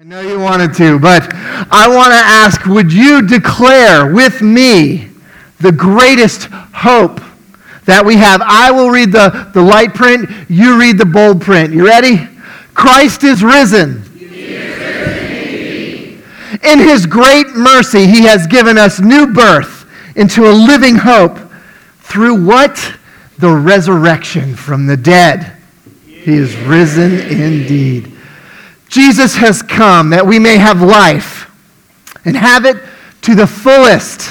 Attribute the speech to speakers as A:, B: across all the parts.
A: know you wanted to, but I want to ask, would you declare with me the greatest hope that we have? I will read the light print, you read the bold print. You ready? Christ is risen.
B: He is risen indeed.
A: In his great mercy, he has given us new birth into a living hope through what? The resurrection from the dead. He is risen indeed. Jesus has come that we may have life and have it to the fullest.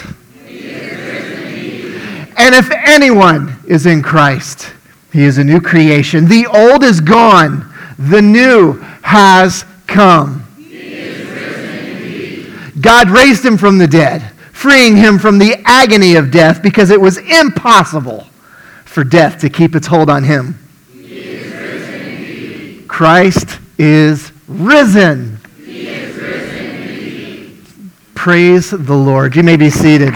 A: And if anyone is in Christ, he is a new creation. The old is gone. The new has come. God raised him from the dead, freeing him from the agony of death because it was impossible for death to keep its hold on him. Christ is risen.
B: He is risen indeed.
A: Praise the Lord. You may be seated.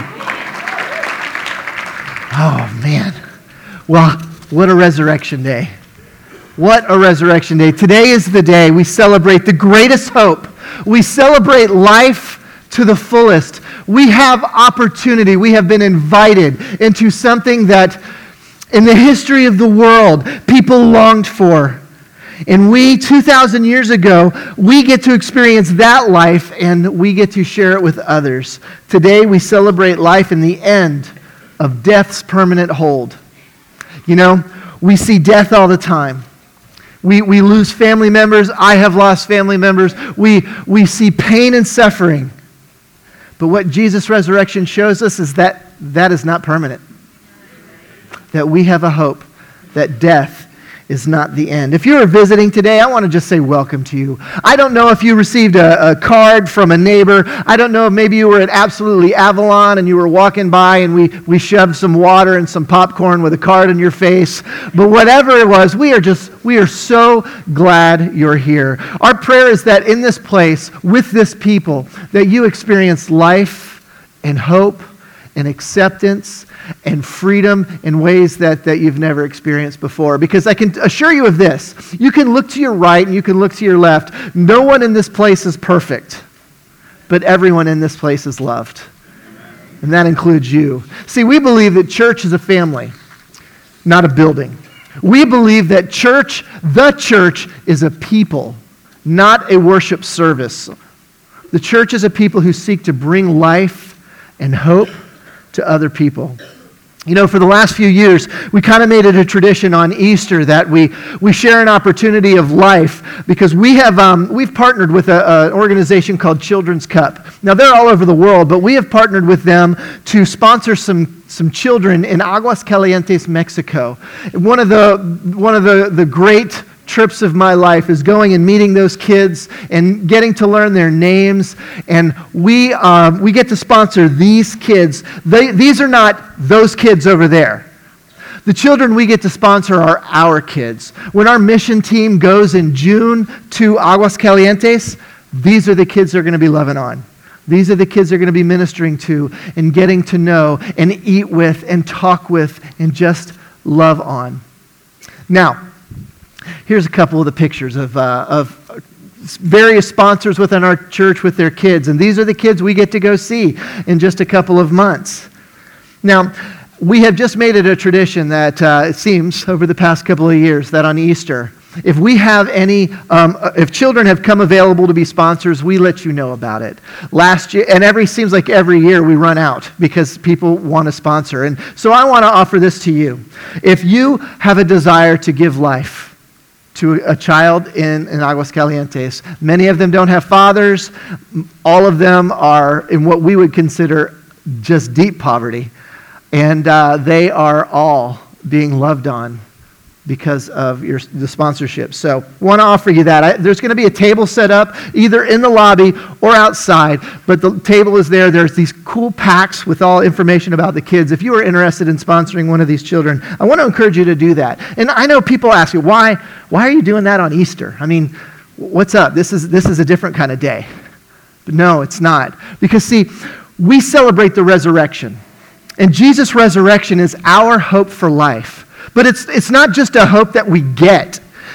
A: Oh, man. Well, what a resurrection day. What a resurrection day. Today is the day we celebrate the greatest hope. We celebrate life to the fullest. We have opportunity. We have been invited into something that in the history of the world people longed for. And we, 2,000 years ago, we get to experience that life and we get to share it with others. Today we celebrate life in the end of death's permanent hold. You know, we see death all the time. We lose family members. I have lost family members. We see pain and suffering. But what Jesus' resurrection shows us is that that is not permanent. That we have a hope that death is not the end. If you're visiting today, I want to just say welcome to you. I don't know if you received a card from a neighbor. I don't know if maybe you were at Absolutely Avalon and you were walking by and we shoved some water and some popcorn with a card in your face. But whatever it was, we are so glad you're here. Our prayer is that in this place, with this people, that you experience life and hope and acceptance and freedom in ways that you've never experienced before. Because I can assure you of this. You can look to your right and you can look to your left. No one in this place is perfect, but everyone in this place is loved. And that includes you. See, we believe that church is a family, not a building. We believe that the church is a people, not a worship service. The church is a people who seek to bring life and hope to other people. You know, for the last few years, we kind of made it a tradition on Easter that we share an opportunity of life because we've partnered with an organization called Children's Cup. Now, they're all over the world, but we have partnered with them to sponsor some children in Aguascalientes, Mexico. One of the great trips of my life is going and meeting those kids and getting to learn their names. And we get to sponsor these kids. These are not those kids over there. The children we get to sponsor are our kids. When our mission team goes in June to Aguascalientes, these are the kids they're going to be loving on. These are the kids they're going to be ministering to and getting to know and eat with and talk with and just love on. Now, here's a couple of the pictures of various sponsors within our church with their kids. And these are the kids we get to go see in just a couple of months. Now, we have just made it a tradition that it seems over the past couple of years that on Easter, if we have if children have come available to be sponsors, we let you know about it. Last year, and seems like every year we run out because people want to sponsor. And so I want to offer this to you. If you have a desire to give life to a child in Aguascalientes. Many of them don't have fathers. All of them are in what we would consider just deep poverty. And they are all being loved on because of the sponsorship. So I want to offer you that. There's going to be a table set up either in the lobby or outside, but the table is there. There's these cool packs with all information about the kids. If you are interested in sponsoring one of these children, I want to encourage you to do that. And I know people ask you, why are you doing that on Easter? I mean, what's up? This is a different kind of day. But no, it's not. Because see, we celebrate the resurrection. And Jesus' resurrection is our hope for life. But it's not just a hope that we get.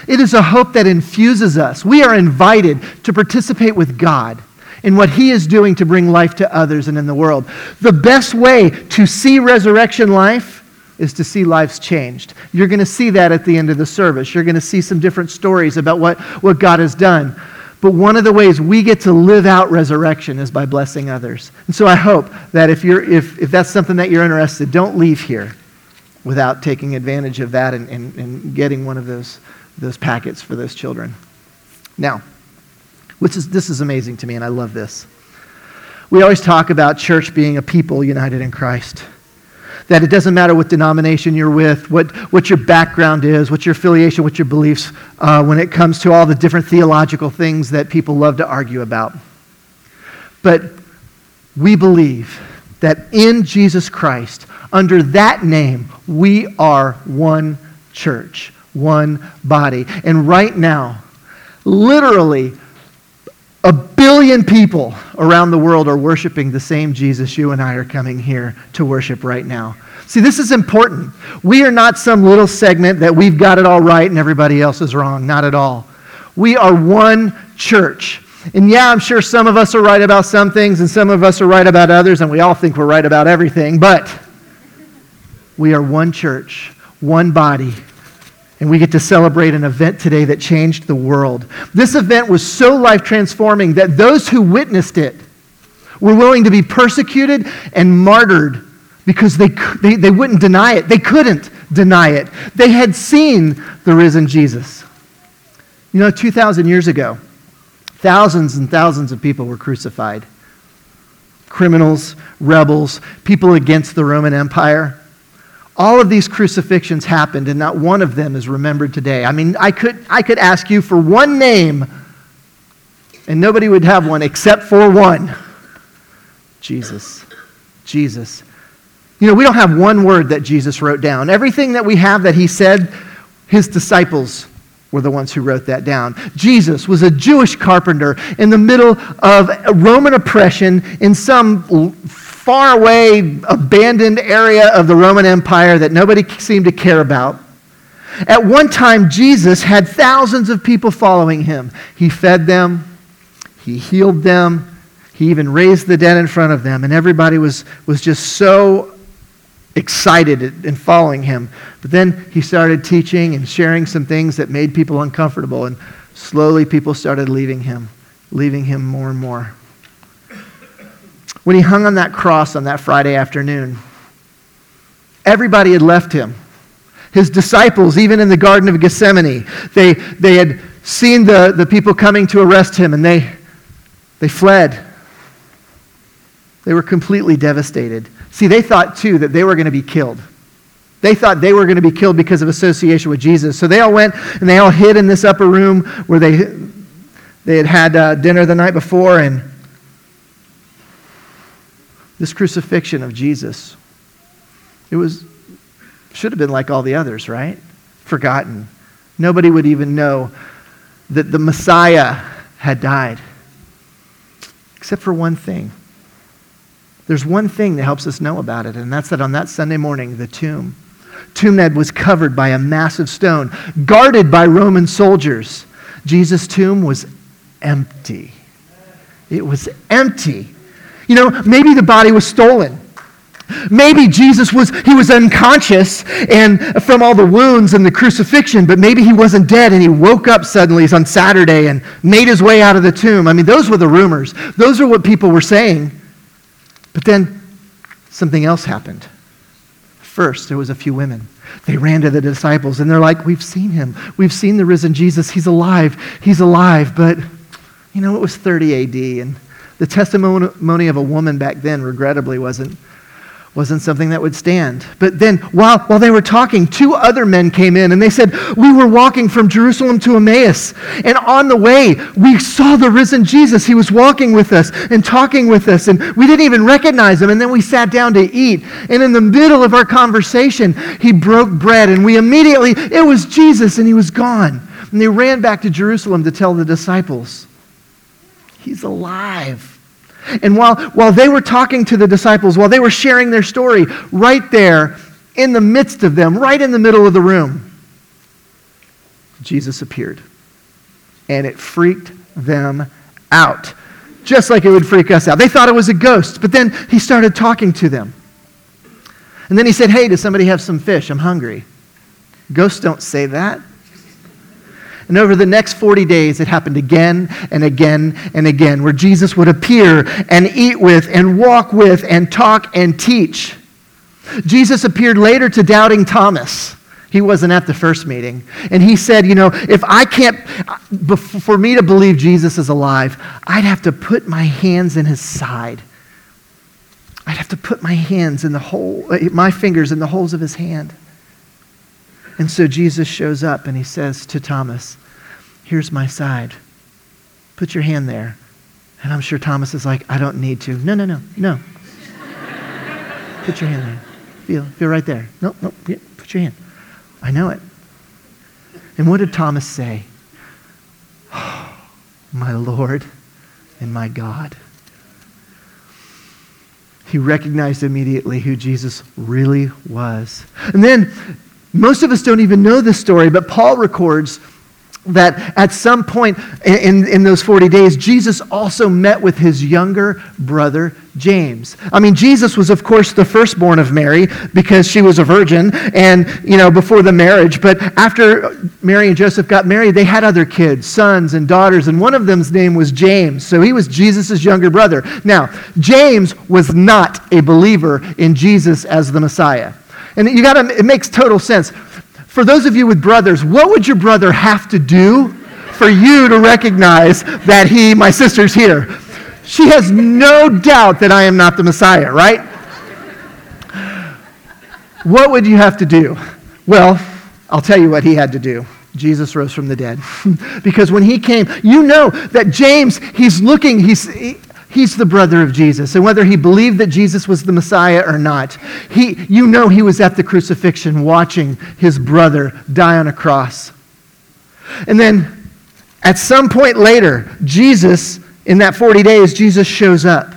A: It is a hope that infuses us. We are invited to participate with God in what he is doing to bring life to others and in the world. The best way to see resurrection life is to see lives changed. You're going to see that at the end of the service. You're going to see some different stories about what God has done. But one of the ways we get to live out resurrection is by blessing others. And so I hope that if that's something that you're interested, don't leave here without taking advantage of that and getting one of those packets for those children. Now, this is amazing to me, and I love this. We always talk about church being a people united in Christ. That it doesn't matter what denomination you're with, what your background is, what your affiliation, what your beliefs, when it comes to all the different theological things that people love to argue about. But we believe that in Jesus Christ, under that name, we are one church, one body. And right now, literally, 1 billion people around the world are worshiping the same Jesus you and I are coming here to worship right now. See, this is important. We are not some little segment that we've got it all right and everybody else is wrong. Not at all. We are one church. And yeah, I'm sure some of us are right about some things and some of us are right about others, and we all think we're right about everything, but we are one church, one body. And we get to celebrate an event today that changed the world. This event was so life-transforming that those who witnessed it were willing to be persecuted and martyred because they wouldn't deny it. They couldn't deny it. They had seen the risen Jesus. 2,000 years ago, thousands and thousands of people were crucified. Criminals, rebels, people against the Roman Empire. All of these crucifixions happened, and not one of them is remembered today. I mean, I could ask you for one name, and nobody would have one except for one. Jesus. Jesus. We don't have one word that Jesus wrote down. Everything that we have that he said, his disciples were the ones who wrote that down. Jesus was a Jewish carpenter in the middle of Roman oppression in some far away, abandoned area of the Roman Empire that nobody seemed to care about. At one time, Jesus had thousands of people following him. He fed them. He healed them. He even raised the dead in front of them. And everybody was just so excited in following him. But then he started teaching and sharing some things that made people uncomfortable. And slowly people started leaving him more and more. When he hung on that cross on that Friday afternoon, everybody had left him. His disciples, even in the Garden of Gethsemane, they had seen the people coming to arrest him, and they fled. They were completely devastated. See, they thought, too, that they were going to be killed. They thought they were going to be killed because of association with Jesus. So they all went, and they all hid in this upper room where they had dinner the night before, and this crucifixion of Jesus, should have been like all the others, right? Forgotten. Nobody would even know that the Messiah had died. Except for one thing. There's one thing that helps us know about it, and that's that on that Sunday morning, the tomb that was covered by a massive stone, guarded by Roman soldiers. Jesus' tomb was empty. It was empty. Maybe the body was stolen. Maybe Jesus was unconscious and from all the wounds and the crucifixion, but maybe he wasn't dead and he woke up suddenly on Saturday and made his way out of the tomb. I mean, those were the rumors. Those are what people were saying. But then something else happened. First, there was a few women. They ran to the disciples and they're like, we've seen him. We've seen the risen Jesus. He's alive. He's alive. But, it was 30 AD and the testimony of a woman back then, regrettably, wasn't something that would stand. But then, while they were talking, 2 other men came in, and they said, we were walking from Jerusalem to Emmaus, and on the way, we saw the risen Jesus. He was walking with us and talking with us, and we didn't even recognize him, and then we sat down to eat, and in the middle of our conversation, he broke bread, and it was Jesus, and he was gone. And they ran back to Jerusalem to tell the disciples, he's alive. And while they were talking to the disciples, while they were sharing their story, right there in the midst of them, right in the middle of the room, Jesus appeared. And it freaked them out, just like it would freak us out. They thought it was a ghost, but then he started talking to them. And then he said, hey, does somebody have some fish? I'm hungry. Ghosts don't say that. And over the next 40 days, it happened again and again and again, where Jesus would appear and eat with and walk with and talk and teach. Jesus appeared later to doubting Thomas. He wasn't at the first meeting. And he said, if I can't, for me to believe Jesus is alive, I'd have to put my hands in his side. I'd have to put my hands in my fingers in the holes of his hand. And so Jesus shows up and he says to Thomas, here's my side. Put your hand there. And I'm sure Thomas is like, I don't need to. No. Put your hand there. Feel right there. No, yeah, put your hand. I know it. And what did Thomas say? Oh, my Lord and my God. He recognized immediately who Jesus really was. And then, most of us don't even know this story, but Paul records that at some point in those 40 days, Jesus also met with his younger brother, James. I mean, Jesus was, of course, the firstborn of Mary because she was a virgin and, before the marriage. But after Mary and Joseph got married, they had other kids, sons and daughters, and one of them's name was James. So he was Jesus' younger brother. Now, James was not a believer in Jesus as the Messiah. And it makes total sense. For those of you with brothers, what would your brother have to do for you to recognize that my sister's here? She has no doubt that I am not the Messiah, right? What would you have to do? Well, I'll tell you what he had to do. Jesus rose from the dead. Because when he came, that James, he's the brother of Jesus. And whether he believed that Jesus was the Messiah or not, he was at the crucifixion watching his brother die on a cross. And then at some point later, Jesus, in that 40 days, Jesus shows up.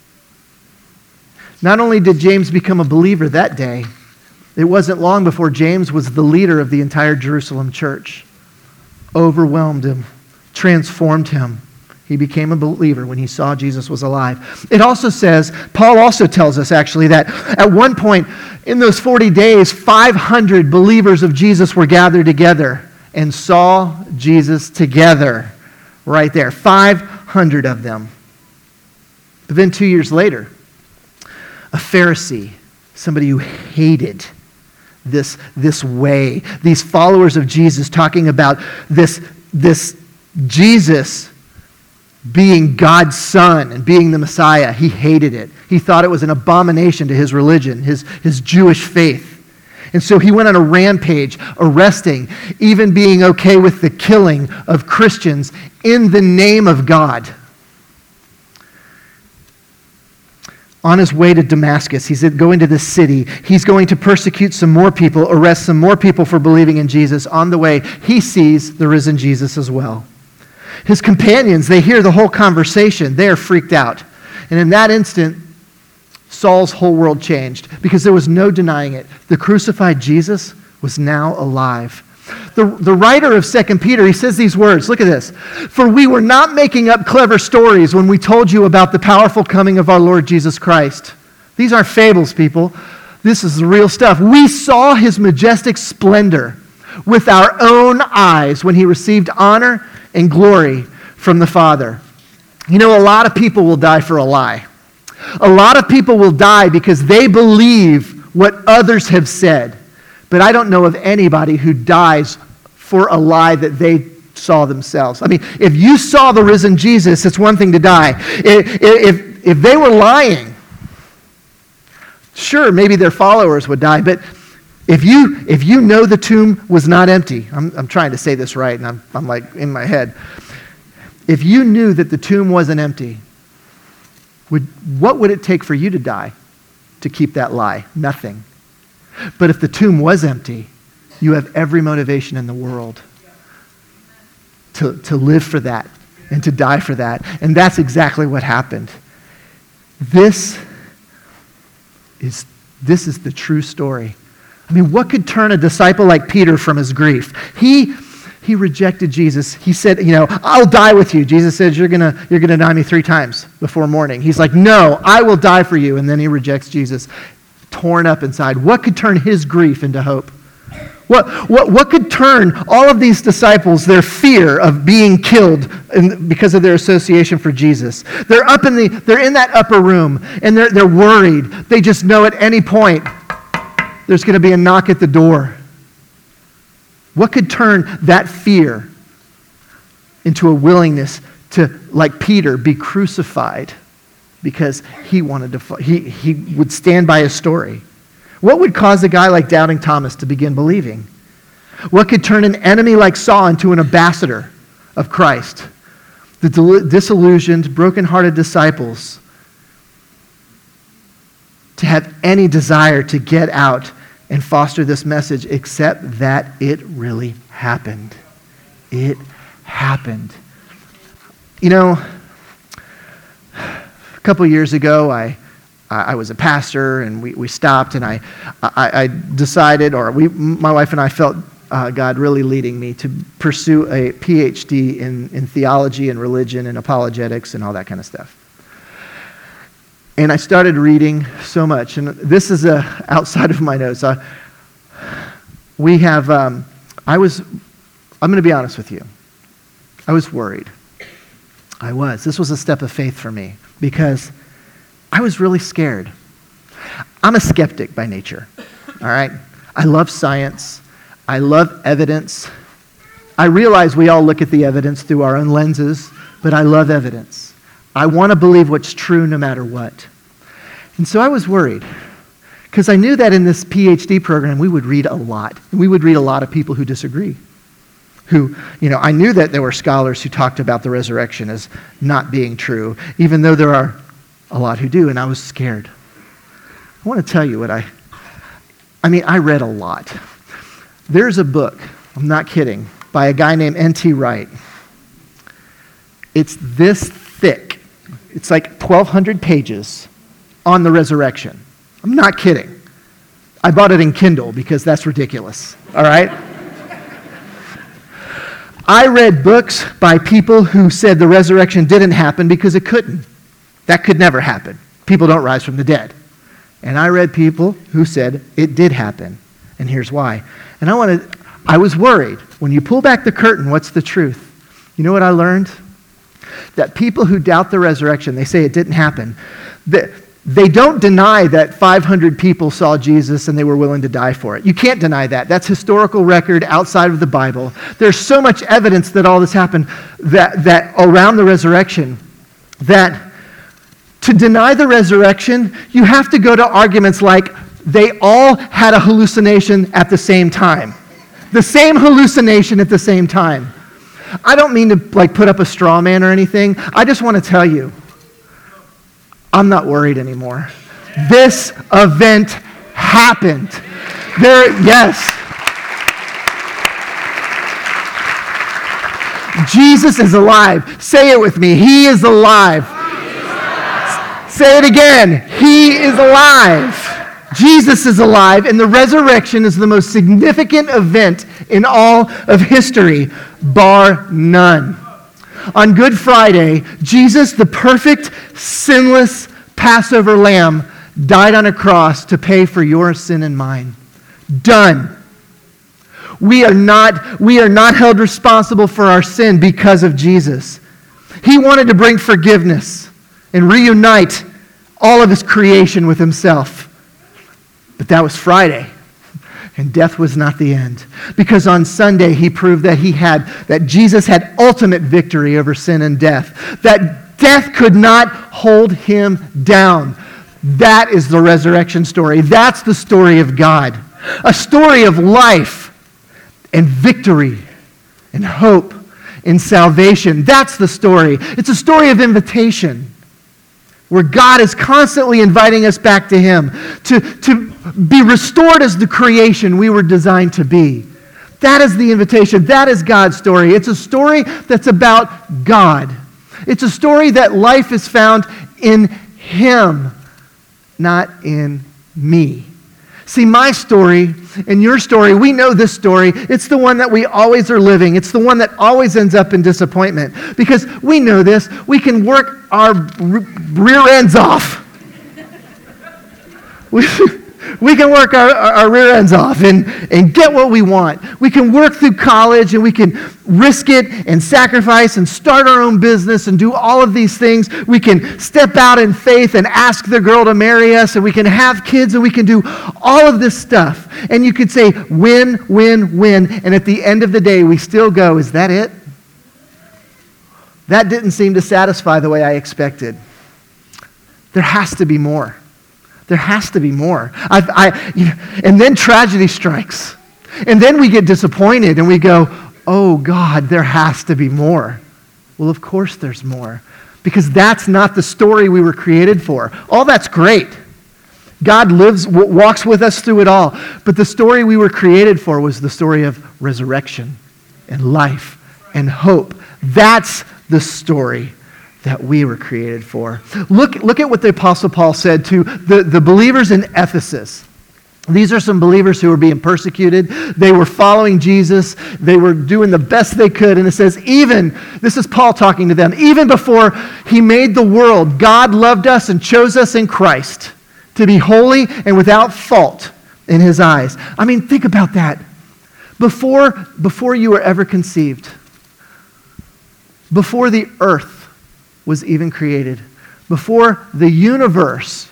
A: Not only did James become a believer that day, it wasn't long before James was the leader of the entire Jerusalem church. Overwhelmed him, transformed him. He became a believer when he saw Jesus was alive. It also says, Paul also tells us actually that at one point in those 40 days, 500 believers of Jesus were gathered together and saw Jesus together right there. 500 of them. But then 2 years later, a Pharisee, somebody who hated this way, these followers of Jesus talking about this Jesus being God's son and being the Messiah. He hated it. He thought it was an abomination to his religion, his Jewish faith. And so he went on a rampage, arresting, even being okay with the killing of Christians in the name of God. On his way to Damascus, he's going to this city. He's going to persecute some more people, arrest some more people for believing in Jesus. On the way, he sees the risen Jesus as well. His companions, they hear the whole conversation. They are freaked out. And in that instant, Saul's whole world changed because there was no denying it. The crucified Jesus was now alive. The writer of 2 Peter, he says these words. Look at this. For we were not making up clever stories when we told you about the powerful coming of our Lord Jesus Christ. These aren't fables, people. This is the real stuff. We saw his majestic splendor with our own eyes when he received honor and glory from the Father. A lot of people will die for a lie. A lot of people will die because they believe what others have said. But I don't know of anybody who dies for a lie that they saw themselves. I mean, if you saw the risen Jesus, it's one thing to die. If they were lying, sure, maybe their followers would die, but if you know the tomb was not empty, I'm trying to say this right, and I'm like in my head. If you knew that the tomb wasn't empty, what would it take for you to die to keep that lie? Nothing. But if the tomb was empty, you have every motivation in the world to live for that and to die for that. And that's exactly what happened. This is the true story. I mean, what could turn a disciple like Peter from his grief? He He rejected Jesus. He said, I'll die with you. Jesus says, you're gonna deny me 3 times before morning. He's like, no, I will die for you. And then he rejects Jesus, torn up inside. What could turn his grief into hope? What could turn all of these disciples, their fear of being killed because of their association for Jesus? They're in that upper room, and they're worried. They just know at any point there's going to be a knock at the door. What could turn that fear into a willingness to, like Peter, be crucified because he would stand by his story? What would cause a guy like Doubting Thomas to begin believing? What could turn an enemy like Saul into an ambassador of Christ? The disillusioned, broken-hearted disciples to have any desire to get out and foster this message, except that it really happened. It happened. A couple years ago, I was a pastor, and we stopped, and I decided, my wife and I felt God really leading me to pursue a PhD in theology and religion and apologetics and all that kind of stuff. And I started reading so much, and this is outside of my notes. I'm going to be honest with you. I was worried. This was a step of faith for me, because I was really scared. I'm a skeptic by nature, all right? I love science. I love evidence. I realize we all look at the evidence through our own lenses, but I love evidence. I want to believe what's true no matter what. And so I was worried, because I knew that in this PhD program we would read a lot. And we would read a lot of people who disagree. I knew that there were scholars who talked about the resurrection as not being true, even though there are a lot who do, and I was scared. I want to tell you I read a lot. There's a book, I'm not kidding, by a guy named N.T. Wright. It's this thick. It's like 1,200 pages on the resurrection. I'm not kidding. I bought it in Kindle because that's ridiculous, all right? I read books by people who said the resurrection didn't happen because it couldn't. That could never happen. People don't rise from the dead. And I read people who said it did happen, and here's why. And I was worried. When you pull back the curtain, what's the truth? You know what I learned? That people who doubt the resurrection, they say it didn't happen. They don't deny that 500 people saw Jesus and they were willing to die for it. You can't deny that. That's historical record outside of the Bible. There's so much evidence that all this happened that around the resurrection, that to deny the resurrection, you have to go to arguments like they all had a hallucination at the same time. The same hallucination at the same time. I don't mean to put up a straw man or anything. I just want to tell you, I'm not worried anymore. This event happened. Yes. Jesus is alive. Say it with me. He is alive. Say it again. He is alive. Jesus is alive, and the resurrection is the most significant event in all of history, bar none. On Good Friday, Jesus, the perfect, sinless Passover lamb, died on a cross to pay for your sin and mine. Done. We are not held responsible for our sin because of Jesus. He wanted to bring forgiveness and reunite all of his creation with himself. But that was Friday. And death was not the end. Because on Sunday, he proved that Jesus had ultimate victory over sin and death. That death could not hold him down. That is the resurrection story. That's the story of God. A story of life and victory and hope and salvation. That's the story. It's a story of invitation, where God is constantly inviting us back to him, to be restored as the creation we were designed to be. That is the invitation. That is God's story. It's a story that's about God. It's a story that life is found in him, not in me. See, my story and your story, we know this story. It's the one that we always are living. It's the one that always ends up in disappointment. Because we know this. We can work our rear ends off. We can work our rear ends off and get what we want. We can work through college and we can risk it and sacrifice and start our own business and do all of these things. We can step out in faith and ask the girl to marry us, and we can have kids, and we can do all of this stuff. And you could say win, win, win. And at the end of the day, we still go, is that it? That didn't seem to satisfy the way I expected. There has to be more. There has to be more. And then tragedy strikes. And then we get disappointed and we go, oh God, there has to be more. Well, of course there's more. Because that's not the story we were created for. All that's great. God walks with us through it all. But the story we were created for was the story of resurrection and life and hope. That's the story that we were created for. Look at what the Apostle Paul said to the believers in Ephesus. These are some believers who were being persecuted. They were following Jesus. They were doing the best they could. And it says, this is Paul talking to them, even before he made the world, God loved us and chose us in Christ to be holy and without fault in his eyes. I mean, think about that. Before you were ever conceived, before the earth was even created, before the universe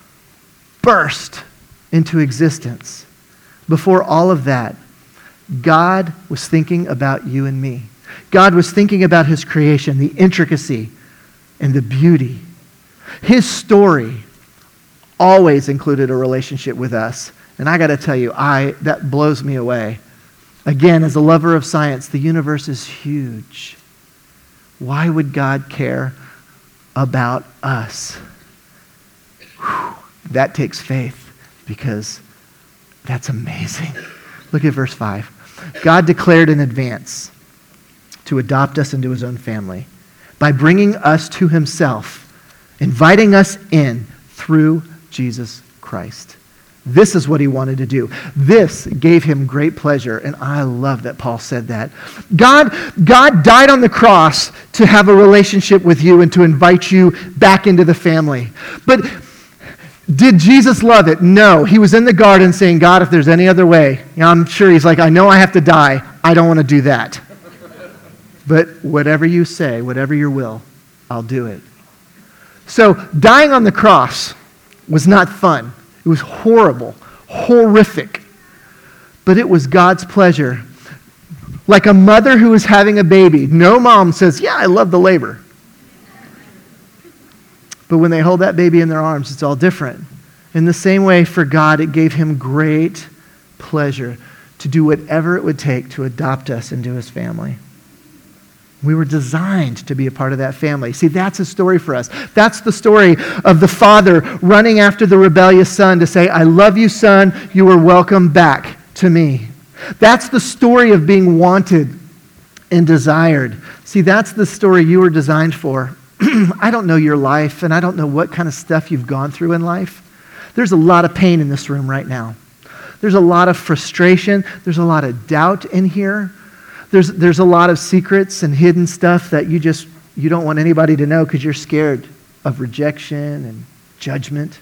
A: burst into existence, before all of that, God was thinking about you and me. God was thinking about his creation, the intricacy and the beauty. His story always included a relationship with us. And I got to tell you, that blows me away. Again, as a lover of science, the universe is huge. Why would God care about us? Whew, that takes faith, because that's amazing. Look at verse 5. God declared in advance to adopt us into his own family by bringing us to himself, inviting us in through Jesus Christ. This is what he wanted to do. This gave him great pleasure, and I love that Paul said that. God died on the cross to have a relationship with you and to invite you back into the family. But did Jesus love it? No. He was in the garden saying, God, if there's any other way, I'm sure he's like, I know I have to die. I don't want to do that. But whatever you say, whatever your will, I'll do it. So dying on the cross was not fun. It was horrible, horrific. But it was God's pleasure. Like a mother who is having a baby. No mom says, yeah, I love the labor. But when they hold that baby in their arms, it's all different. In the same way, for God, it gave him great pleasure to do whatever it would take to adopt us into his family. We were designed to be a part of that family. See, that's a story for us. That's the story of the father running after the rebellious son to say, I love you, son. You are welcome back to me. That's the story of being wanted and desired. See, that's the story you were designed for. I don't know your life, and I don't know what kind of stuff you've gone through in life. There's a lot of pain in this room right now. There's a lot of frustration. There's a lot of doubt in here. There's a lot of secrets and hidden stuff that you don't want anybody to know because you're scared of rejection and judgment.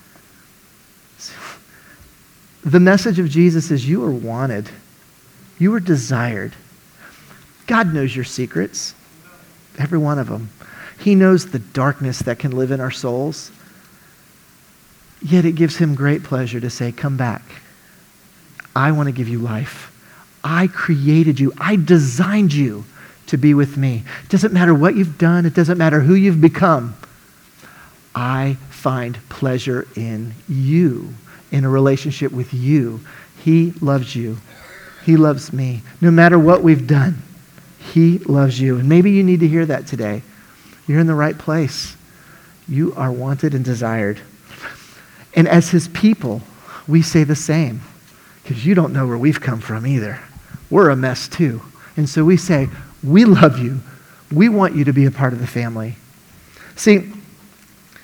A: The message of Jesus is you are wanted. You are desired. God knows your secrets, every one of them. He knows the darkness that can live in our souls. Yet it gives him great pleasure to say, come back. I want to give you life. I created you. I designed you to be with me. It doesn't matter what you've done. It doesn't matter who you've become. I find pleasure in you, in a relationship with you. He loves you. He loves me. No matter what we've done, he loves you. And maybe you need to hear that today. You're in the right place. You are wanted and desired. And as his people, we say the same, because you don't know where we've come from either. We're a mess too. And so we say, we love you. We want you to be a part of the family. See,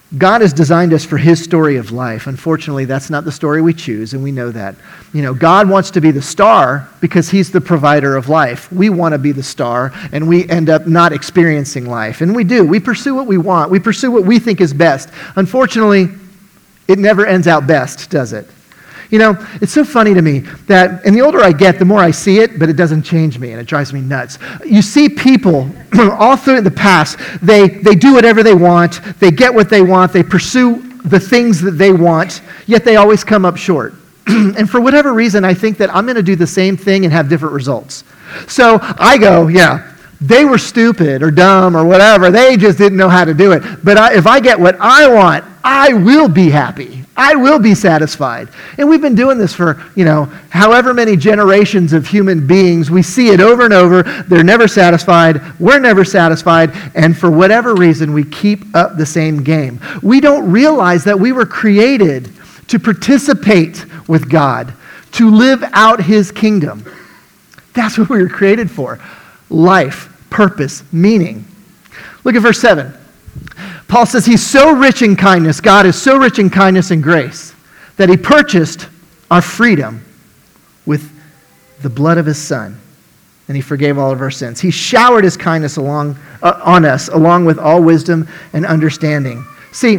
A: God has designed us for his story of life. Unfortunately, that's not the story we choose, and we know that. God wants to be the star because he's the provider of life. We want to be the star, and we end up not experiencing life. And we do. We pursue what we want. We pursue what we think is best. Unfortunately, it never ends out best, does it? It's so funny to me that, and the older I get, the more I see it, but it doesn't change me, and it drives me nuts. You see people all through the past, they do whatever they want, they get what they want, they pursue the things that they want, yet they always come up short. And for whatever reason, I think that I'm going to do the same thing and have different results. So I go, they were stupid or dumb or whatever. They just didn't know how to do it. But if I get what I want, I will be happy. I will be satisfied. And we've been doing this for, however many generations of human beings. We see it over and over. They're never satisfied. We're never satisfied. And for whatever reason, we keep up the same game. We don't realize that we were created to participate with God, to live out his kingdom. That's what we were created for. Life, purpose, meaning. Look at verse 7. Paul says he's so rich in kindness, God is so rich in kindness and grace, that he purchased our freedom with the blood of his Son, and he forgave all of our sins. He showered his kindness on us, along with all wisdom and understanding. See,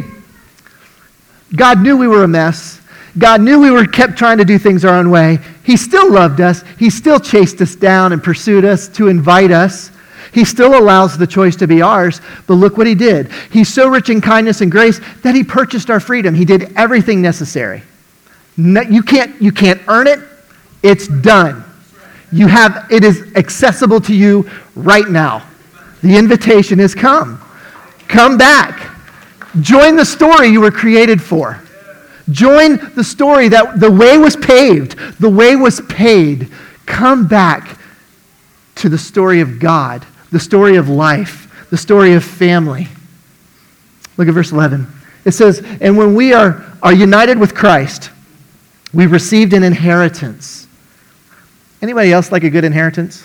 A: God knew we were a mess. God knew we were kept trying to do things our own way. He still loved us. He still chased us down and pursued us to invite us. He still allows the choice to be ours, but look what he did. He's so rich in kindness and grace that he purchased our freedom. He did everything necessary. No, you can't earn it. It's done. It is accessible to you right now. The invitation is come. Come back. Join the story you were created for. Join the story that the way was paved. The way was paid. Come back to the story of God, the story of life, the story of family. Look at verse 11. It says, and when we are united with Christ, we've received an inheritance. Anybody else like a good inheritance?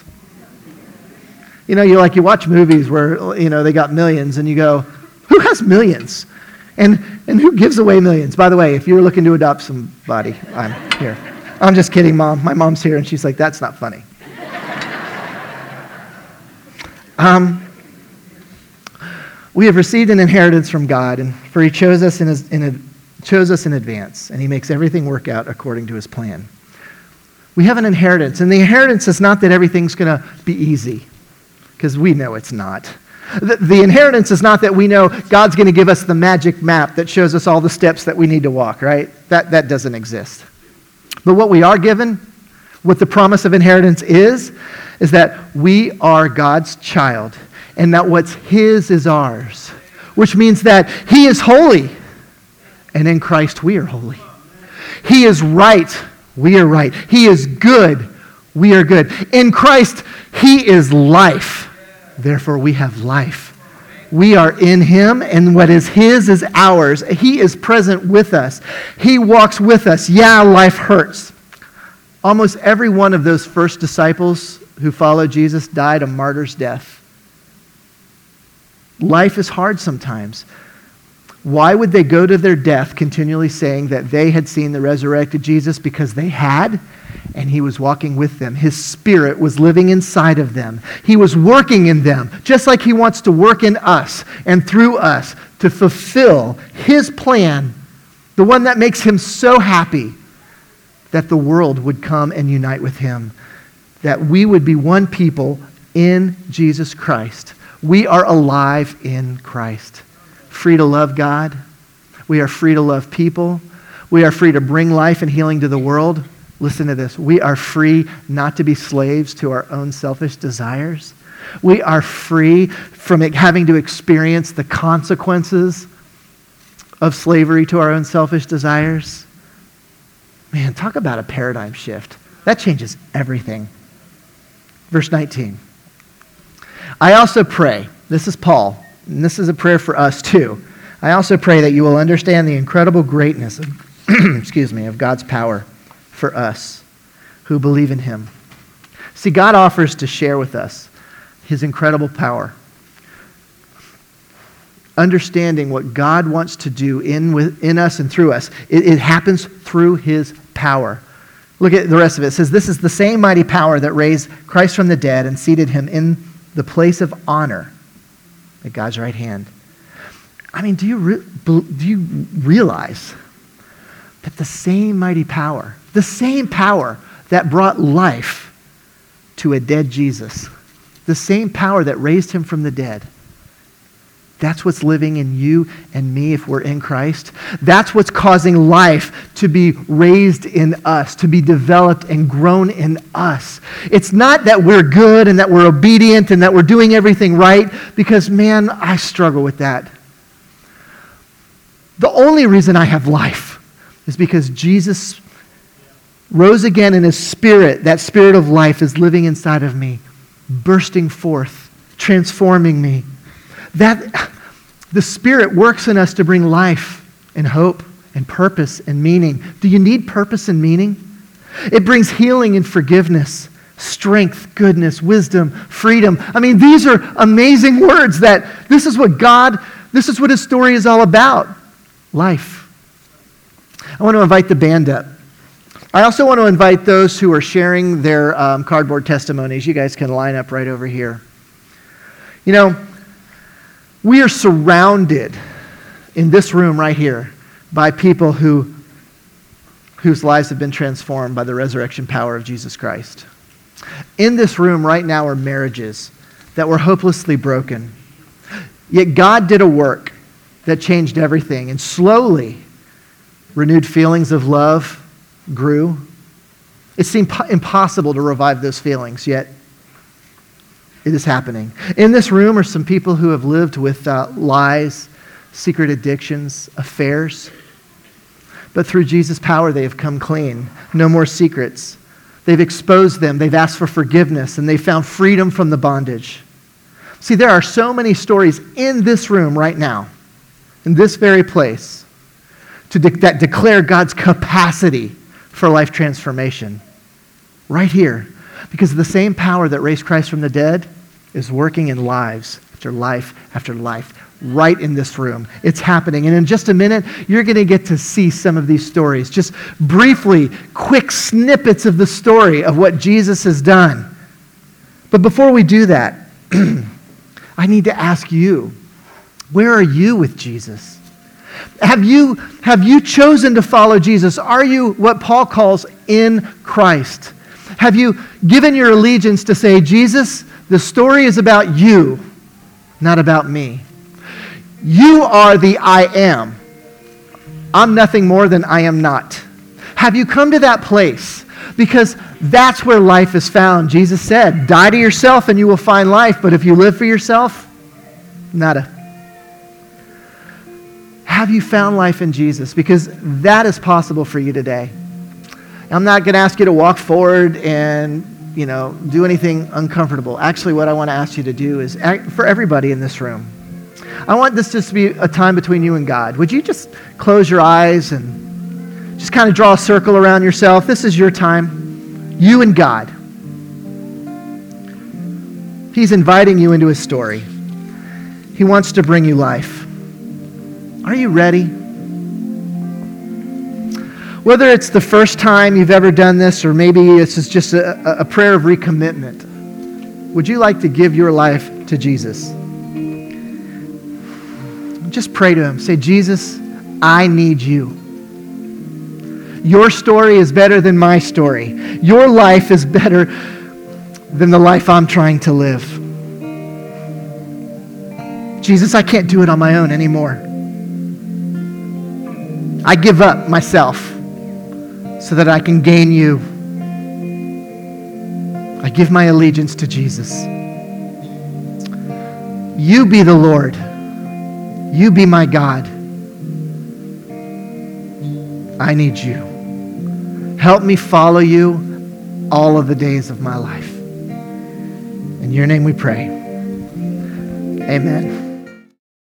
A: You watch movies where, they got millions, and you go, who has millions? And who gives away millions? By the way, if you're looking to adopt somebody, I'm here. I'm just kidding, Mom. My mom's here, and she's like, that's not funny. We have received an inheritance from God, and for he chose us in advance, and he makes everything work out according to his plan. We have an inheritance, and the inheritance is not that everything's going to be easy, because we know it's not. The inheritance is not that we know God's going to give us the magic map that shows us all the steps that we need to walk, right? That doesn't exist. But what we are given, what the promise of inheritance is that we are God's child, and that what's his is ours, which means that he is holy, and in Christ we are holy. He is right, we are right. He is good, we are good. In Christ, he is life. Therefore, we have life. We are in him, and what is his is ours. He is present with us. He walks with us. Yeah, life hurts. Almost every one of those first disciples who followed Jesus died a martyr's death. Life is hard sometimes. Why would they go to their death continually saying that they had seen the resurrected Jesus? Because they had, and he was walking with them. His Spirit was living inside of them. He was working in them, just like he wants to work in us and through us to fulfill his plan, the one that makes him so happy that the world would come and unite with him, that we would be one people in Jesus Christ. We are alive in Christ. Free to love God. We are free to love people. We are free to bring life and healing to the world. Listen to this. We are free not to be slaves to our own selfish desires. We are free from having to experience the consequences of slavery to our own selfish desires. Man, talk about a paradigm shift. That changes everything. Verse 19. I also pray, this is Paul, and this is a prayer for us too. I also pray that you will understand the incredible greatness of, of God's power for us who believe in him. See, God offers to share with us his incredible power. understanding what God wants to do in us and through us. It happens through his power. Look at the rest of it. It says, this is the same mighty power that raised Christ from the dead and seated him in the place of honor at God's right hand. I mean, do you realize that the same mighty power, the same power that brought life to a dead Jesus, the same power that raised him from the dead, that's what's living in you and me if we're in Christ. That's what's causing life to be raised in us, to be developed and grown in us. It's not that we're good and that we're obedient and that we're doing everything right, because, man, I struggle with that. The only reason I have life is because Jesus rose again in his spirit. That spirit of life is living inside of me, bursting forth, transforming me. That the Spirit works in us to bring life and hope and purpose and meaning. Do you need purpose and meaning? It brings healing and forgiveness, strength, goodness, wisdom, freedom. I mean, these are amazing words that this is what his story is all about. Life. I want to invite the band up. I also want to invite those who are sharing their cardboard testimonies. You guys can line up right over here. You know, we are surrounded in this room right here by people whose lives have been transformed by the resurrection power of Jesus Christ. In this room right now are marriages that were hopelessly broken. Yet God did a work that changed everything, and slowly renewed feelings of love grew. It seemed impossible to revive those feelings, yet it is happening. In this room are some people who have lived with lies, secret addictions, affairs. But through Jesus' power, they have come clean. No more secrets. They've exposed them. They've asked for forgiveness, and they've found freedom from the bondage. See, there are so many stories in this room right now, in this very place, that declare God's capacity for life transformation. Right here. Because the same power that raised Christ from the dead is working in lives after life after life, right in this room. It's happening. And in just a minute, you're going to get to see some of these stories. Just briefly, quick snippets of the story of what Jesus has done. But before we do that, I need to ask you, where are you with Jesus? Have you chosen to follow Jesus? Are you what Paul calls in Christ? Have you given your allegiance to say, Jesus, the story is about you, not about me. You are the I am. I'm nothing more than I am not. Have you come to that place? Because that's where life is found. Jesus said, die to yourself and you will find life, but if you live for yourself, nada. Have you found life in Jesus? Because that is possible for you today. I'm not going to ask you to walk forward and, do anything uncomfortable. Actually, what I want to ask you to do is, for everybody in this room, I want this just to be a time between you and God. Would you just close your eyes and just kind of draw a circle around yourself? This is your time, you and God. He's inviting you into his story. He wants to bring you life. Are you ready? Whether it's the first time you've ever done this, or maybe this is just a prayer of recommitment, would you like to give your life to Jesus? Just pray to him. Say, Jesus, I need you. Your story is better than my story. Your life is better than the life I'm trying to live. Jesus, I can't do it on my own anymore. I give up myself so that I can gain you. I give my allegiance to Jesus. You be the Lord. You be my God. I need you. Help me follow you all of the days of my life. In your name we pray. Amen.